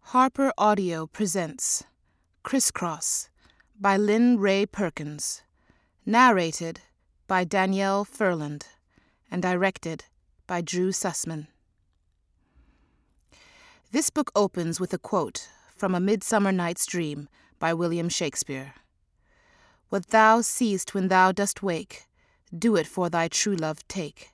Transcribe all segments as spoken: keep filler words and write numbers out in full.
Harper Audio presents Crisscross by Lynn Ray Perkins, narrated by Danielle Furland, and directed by Drew Sussman. This book opens with a quote from A Midsummer Night's Dream by William Shakespeare. What thou seest when thou dost wake, do it for thy true love take.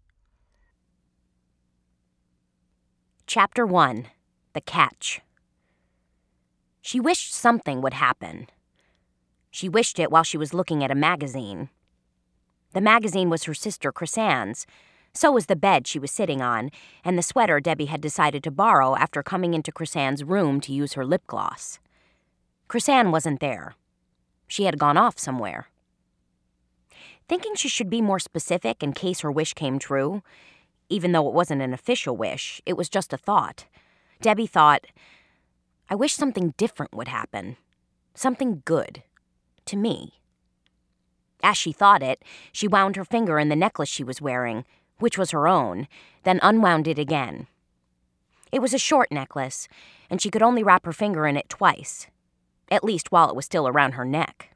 Chapter one. The Catch. She wished something would happen. She wished it while she was looking at a magazine. The magazine was her sister Chrysanne's. So was the bed she was sitting on, and the sweater Debbie had decided to borrow after coming into Chrysanne's room to use her lip gloss. Chrysanne wasn't there. She had gone off somewhere. Thinking she should be more specific in case her wish came true, even though it wasn't an official wish, it was just a thought, Debbie thought, I wish something different would happen. Something good. To me. As she thought it, she wound her finger in the necklace she was wearing, which was her own, then unwound it again. It was a short necklace, and she could only wrap her finger in it twice, at least while it was still around her neck.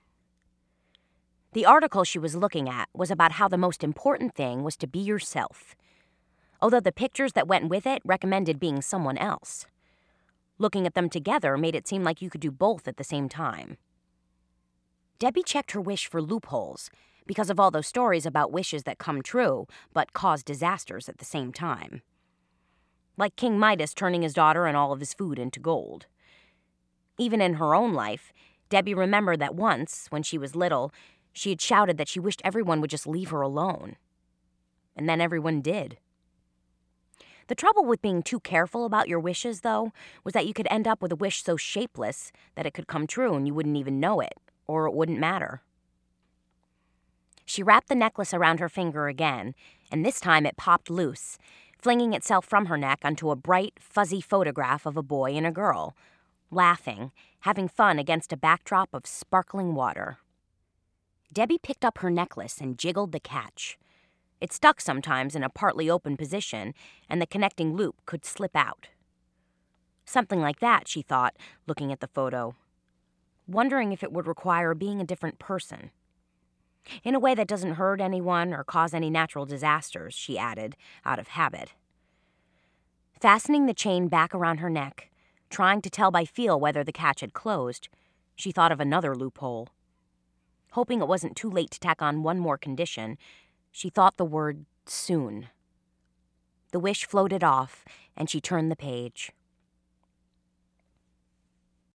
The article she was looking at was about how the most important thing was to be yourself, although the pictures that went with it recommended being someone else. Looking at them together made it seem like you could do both at the same time. Debbie checked her wish for loopholes because of all those stories about wishes that come true but cause disasters at the same time. Like King Midas turning his daughter and all of his food into gold. Even in her own life, Debbie remembered that once, when she was little, she had shouted that she wished everyone would just leave her alone. And then everyone did. The trouble with being too careful about your wishes, though, was that you could end up with a wish so shapeless that it could come true and you wouldn't even know it, or it wouldn't matter. She wrapped the necklace around her finger again, and this time it popped loose, flinging itself from her neck onto a bright, fuzzy photograph of a boy and a girl, laughing, having fun against a backdrop of sparkling water. Debbie picked up her necklace and jiggled the catch. It stuck sometimes in a partly open position, and the connecting loop could slip out. Something like that, she thought, looking at the photo, wondering if it would require being a different person. In a way that doesn't hurt anyone or cause any natural disasters, she added, out of habit. Fastening the chain back around her neck, trying to tell by feel whether the catch had closed, she thought of another loophole. Hoping it wasn't too late to tack on one more condition, she thought the word soon. The wish floated off, and she turned the page.